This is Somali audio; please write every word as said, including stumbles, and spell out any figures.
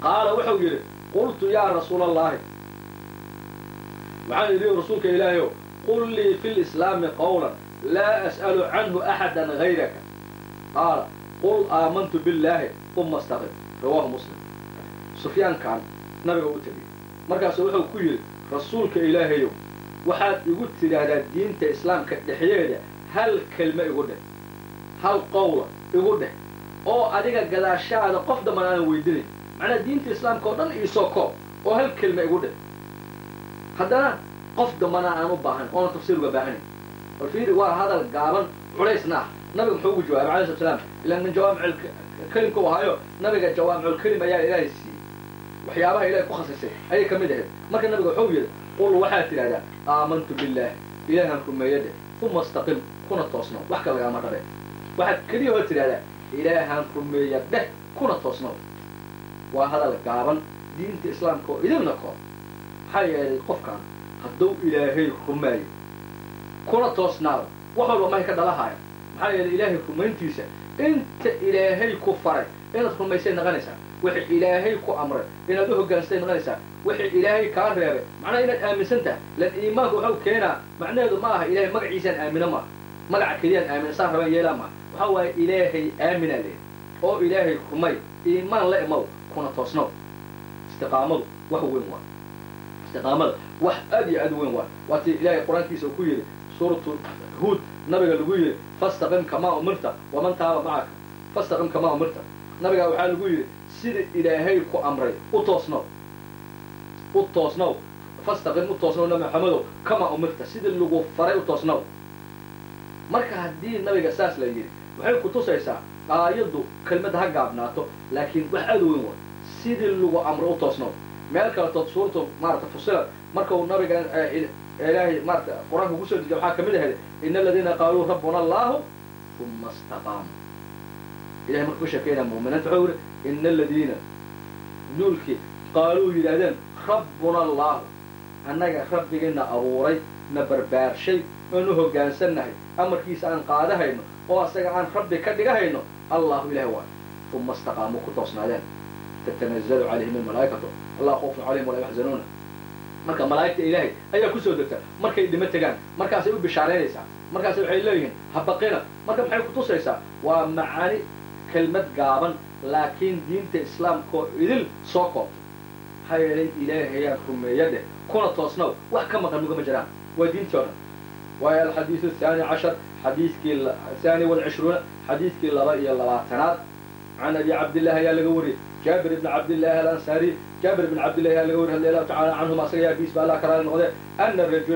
qaala wuxuu yidhi qultu yaa rasuula allahi waxaan idhi rasuulka ilaahayow qul lii fi lislaami qawlan laa as'alu canhu axadan gayraka qaala qul aamantu billaahi uma astaqim rawaahu muslim sufyaankan nabiga u tegey markaasu wuxuu ku yidhi rasuulka ilaahayow waxaad igu tidhaahdaa diinta islaamka dhexdeeda hal kelme igu dheh hal qowla igu dheh oo adiga gadaashaada qof dhammaan aanan weydinayn macnaa diinta islaamka oo dhan iisoo koob oo hal kelme igu dheh haddana qof dambana aan u baahan oona tafsiir uga baahanayn bal fiiri waa hadal gaaban culaysna ah nabiga muxuu ugu jawaabay alayhi salaam ilaan min jawaamic kalimka uu ahayo nabiga jawaamicul kalim ayaa ilaahay siiyey waxyaabaha ilaahay ku khasisay ayay ka mid ahayd marka nabiga wuxuu yidhi qul waxaad tidhahdaa aamantu billaahi ilaahan rumeeyade uma astaqim kuna toosno wax ka lagaama dhabe waxaad keliya hoo tidhahdaa ilaahan rumeeya dheh kuna toosno waa hadal gaaban diinta islaamka oo idinna koob maxaa yeelay qofkan hadduu ilaahay rumeeyo kuna toosnaado wax walba mahay ka dhalahaaya maxaa yeelay ilaahay rumayntiisa inta ilaahay ku faray inaad rumaysay naqanaysaa wixii ilaahay ku amray inaad u hoggaansatay naqanaysaa wixii ilaahay kaa reebay macnaha inaad aaminsan tahay lan iimaanku wuxuu keenaa macnaheedu ma aha ilaahay magaciisaan aamino maaha magaca keliyaan aamina saan rabaan yeelaa maaha waxaa waaye ilaahay aaminaa leeyahy oo ilaahay rumay iimaan la imow kuna toosnow istiqaamadu wax weyn waa istiqaamada wax aad iyo aad weyn waa waatii ilaahay qur-aankiisa uu ku yidhi suuratu huud nabiga lagu yidhi fastaqim kamaa umirta waman taaba macaka fastaqim kamaa umirta nabigaa waxaa lagu yidhi sida ilaahay ku amray u toosnow u toosnow fastaqim u toosnow nabi maxamedow kamaa umirta sida lagu faray u toosnow marka haddii nabiga saas la yidhi waxay ku tusaysaa aayaddu kelmadda ha gaabnaato laakiin wax aad weyn waa sidii lagu amray u toosnow meel kaletood suuratu maarata fusilat markau nabiga ilaahay maarata qur-aanka kusoo dejiya waxaa kamid ahayd ina aladiina qaaluu rabbuna allahu uma istaqaamu ilahay marka ku sheekeynaa mu'miniinta wuxuu yidhi ina aladiina nuulkii qaaluu yidhaahdeen rabbuna allahu annaga rabbigiina abuuray na barbaarshay oon u hoggaansannahay amarkiisa aan qaadahayno oo asaga aan rabbi ka dhigahayno allahu ilahay waa uma istaqaamuu ku toosnaadeen tatanazalu calayhim almalaa'ikatu allah khawfun calayhim walaa yaxzanuuna marka malaa'igta ilaahay ayaa kusoo degta markay dhimo tegaan markaasay u bishaaraynaysaa markaas waxay leeyihiin habaqina marka maxay ku tusaysaa waa macaani kelmad gaaban laakiin diinta islaamkaoo idil soo koobtay maxaa yeelay ilaahayaan rumeeya dheh kuna toosnow wax ka maqan mugama jiraan waa diintii o dhan waayo alxadiidu athaani cashar xadiiskii athaani walcishruuna xadiiskii laba iyo labaatanaad can abi cabdillahi ayaa laga wariyey jaabir ibn cabdillahi alansaari jaabir ibn cabdillahi ayaa laga wariyey radi allahu tacala canhuma asaga yaa biis ba allah karaali noqde ana rajula